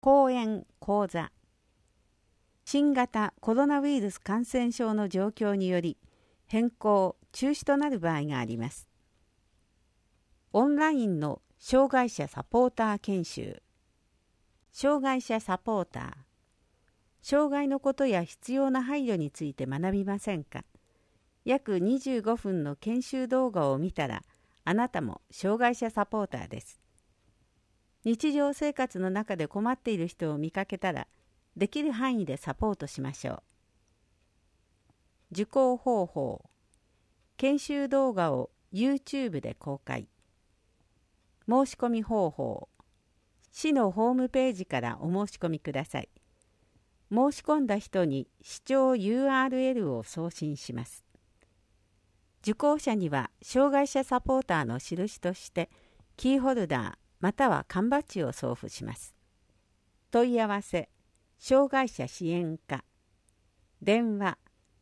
講演講座。新型コロナウイルス感染症の状況により変更・中止となる場合があります。オンラインの障害者サポーター研修。障害者サポーター。障害のことや必要な配慮について学びませんか？約25分の研修動画を見たら、あなたも障害者サポーターです。日常生活の中で困っている人を見かけたら、できる範囲でサポートしましょう。受講方法。研修動画を YouTube で公開。申し込み方法。市のホームページからお申し込みください。申し込んだ人に視聴 URL を送信します。受講者には障害者サポーターの印としてキーホルダーまたは缶バッジを送付します。問い合わせ、障害者支援課。電話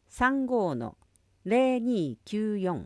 35-0294。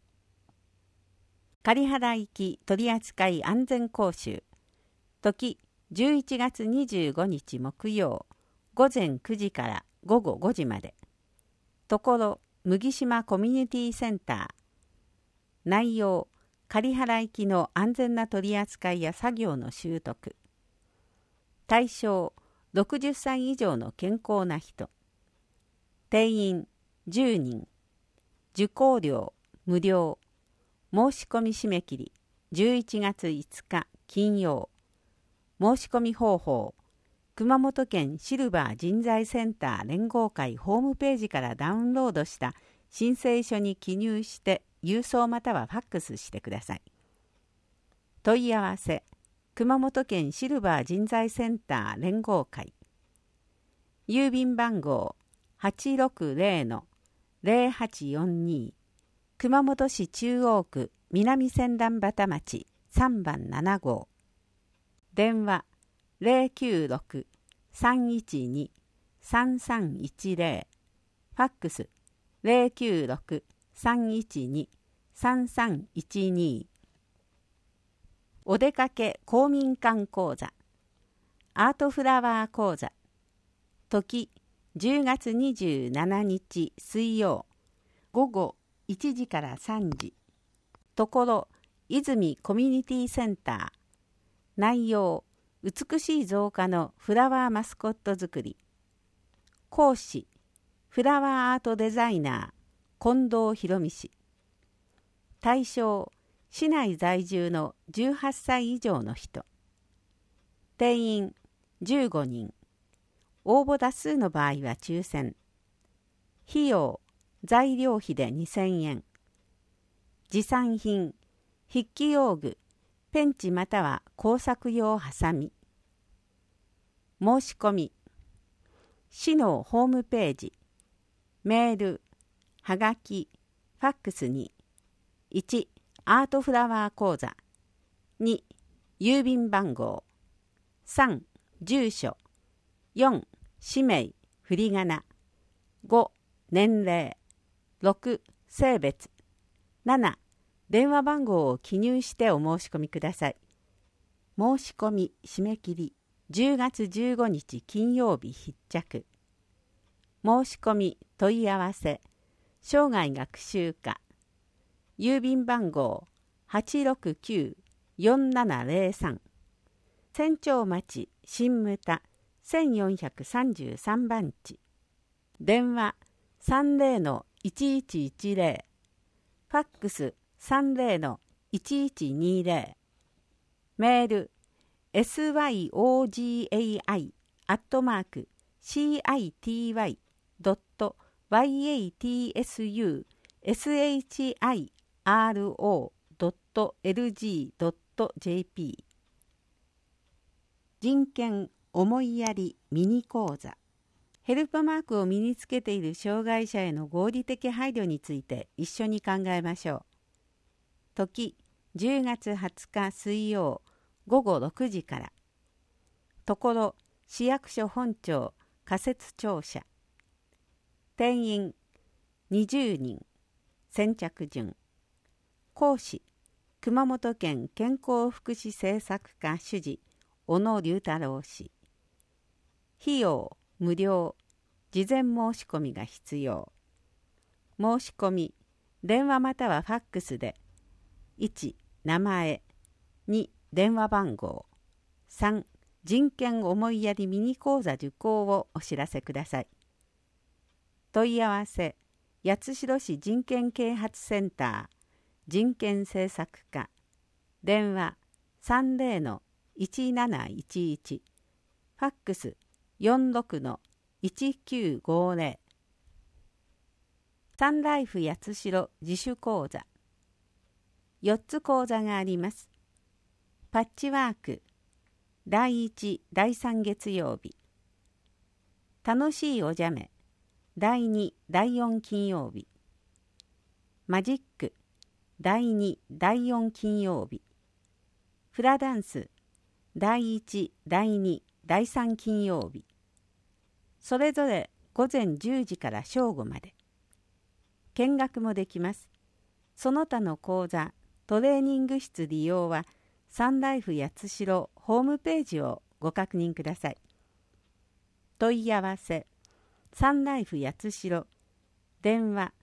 仮払い機取扱安全講習。時11月25日木曜午前9時から午後5時まで。ところ麦島コミュニティセンター。内容、仮払い機の安全な取り扱いや作業の習得。対象、60歳以上の健康な人。定員、10人。受講料、無料。申し込み締め切り、11月5日金曜。申し込み方法、熊本県シルバー人材センター連合会ホームページからダウンロードした申請書に記入して郵送またはファックスしてください。問い合わせ、熊本県シルバー人材センター連合会。郵便番号 860-0842 熊本市中央区南千旦端町3番7号。電話096-312-3310。ファックス096-312-3312。お出かけ公民館講座。アートフラワー講座。時10月27日水曜午後1時から3時。ところ泉コミュニティセンター。内容、美しい造花のフラワーマスコット作り。講師、フラワーアートデザイナー、近藤博美氏。対象、市内在住の18歳以上の人。定員、15人。応募多数の場合は抽選。費用、材料費で2000円。持参品、筆記用具、ペンチまたは工作用ハサミ。申し込み。市のホームページ。メール、はがき、ファックスに。1、アートフラワー講座。2、郵便番号。3、住所。4、氏名、振り仮名。5、年齢。6、性別。7、電話番号を記入してお申し込みください。申し込み締め切り10月15日金曜日必着。申し込み問い合わせ生涯学習課。郵便番号 869-4703 千丁町新牟田1433番地。電話 30-1110。ファックス 30-1120。メール syygI@city.yatsushiro.lg.jp。 人権思いやりミニ講座。ヘルプマークを身につけている障害者への合理的配慮について一緒に考えましょう。時10月20日水曜午後6時から。ところ市役所本庁仮設庁舎。定員20人。先着順。講師熊本県健康福祉政策課主事小野龍太郎氏。 費用無料、事前申し込みが必要。申し込み、電話またはファックスで、1、名前、2、電話番号、3、人権思いやりミニ講座受講をお知らせください。問い合わせ、八代市人権啓発センター、人権政策課、電話 30-1711、ファックス 46-1950。サンライフ八代自主講座。4つ講座があります。パッチワーク、第1、第3月曜日。楽しいおじゃめ、第2、第4金曜日。マジック、第2、第4金曜日。フラダンス、第1、第2、第3金曜日。それぞれ午前10時から正午まで。見学もできます。その他の講座、トレーニング室利用は、サンライフ八代ホームページをご確認ください。問い合わせ、サンライフ八代、電話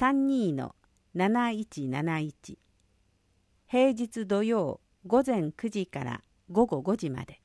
32-7171、平日土曜午前9時から午後5時まで。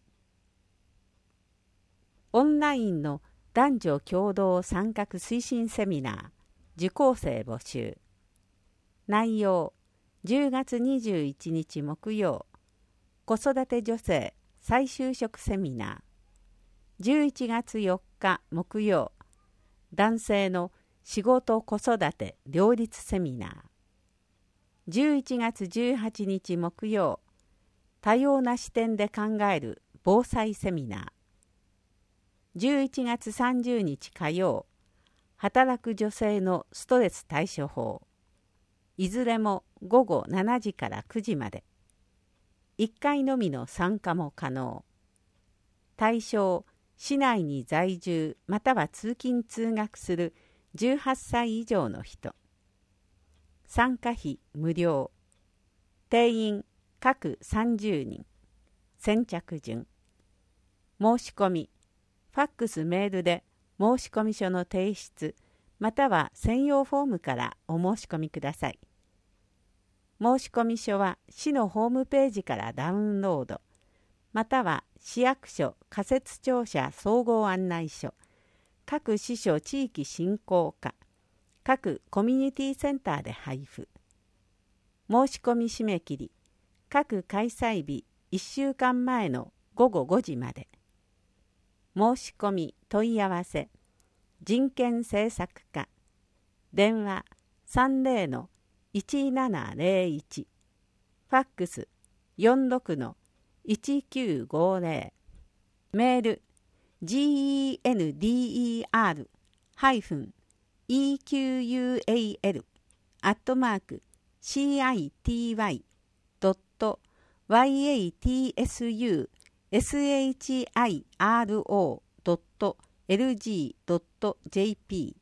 オンラインの男女共同参画推進セミナー、受講生募集。内容、10月21日木曜、子育て女性再就職セミナー。11月4日木曜、男性の仕事子育て両立セミナー。11月18日木曜、多様な視点で考える防災セミナー。11月30日火曜、働く女性のストレス対処法。いずれも午後7時から9時まで。1回のみの参加も可能。対象、市内に在住または通勤通学する18歳以上の人。参加費無料。定員各30人。先着順。申し込み、ファックスメールで申込書の提出または専用フォームからお申し込みください。申込書は市のホームページからダウンロード、または市役所仮設庁舎総合案内所、各支所地域振興課、各コミュニティセンターで配布。申し込み締め切り、各開催日1週間前の午後5時まで。申し込み問い合わせ、人権政策課、電話 30-1701、ファックス 46-1950、メール gender.yatsushiro.lg.jp。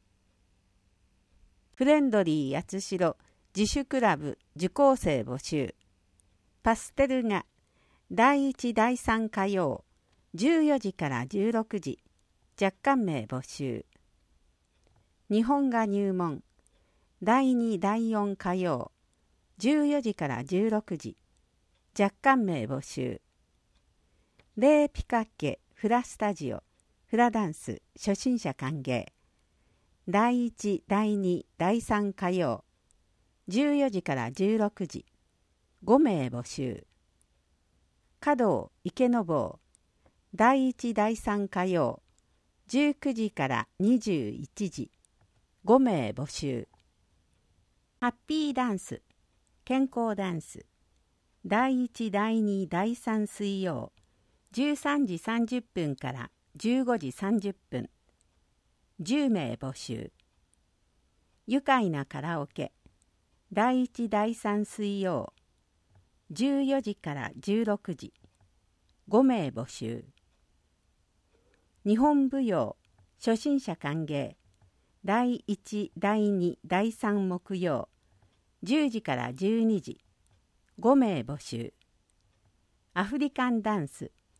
フレンドリー八代自主クラブ受講生募集。パステルが第1第3火曜14時から16時、若干名募集。日本画入門第2第4火曜14時から16時、若干名募集。レーピカケフラスタジオフラダンス初心者歓迎。第1第2第3火曜14時から16時、5名募集。華道池坊第1第3火曜19時から21時、5名募集。ハッピーダンス健康ダンス第1第2第3水曜13時30分から15時30分、10名募集。愉快なカラオケ第1第3水曜14時から16時、5名募集。日本舞踊初心者歓迎第1第2第3木曜10時から12時、5名募集。アフリカンダンス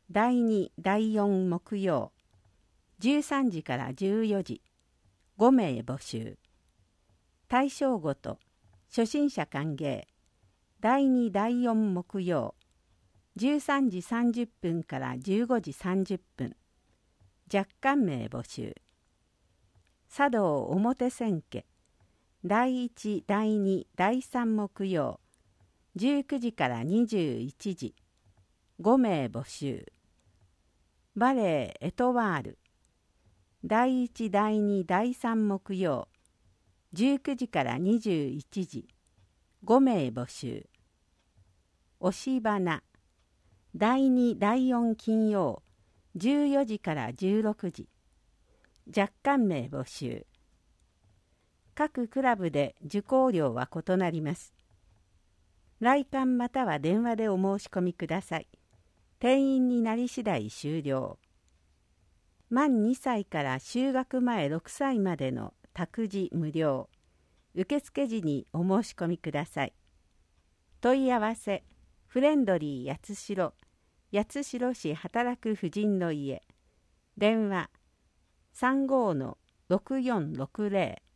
第2、第4木曜、13時から14時、5名募集。対象ごと、初心者歓迎。第2、第4木曜、13時30分から15時30分。若干名募集。茶道表千家。第1、第2、第3木曜、19時から21時。5名募集。バレエエトワール。第1、第2、第3木曜、19時から21時。5名募集。押し花。第2、第4金曜、14時から16時。若干名募集。各クラブで受講料は異なります。来館または電話でお申し込みください。定員になり次第終了。満2歳から就学前6歳までの託児無料。受付時にお申し込みください。問い合わせ、フレンドリー八代、八代市働く婦人の家。電話、35-6460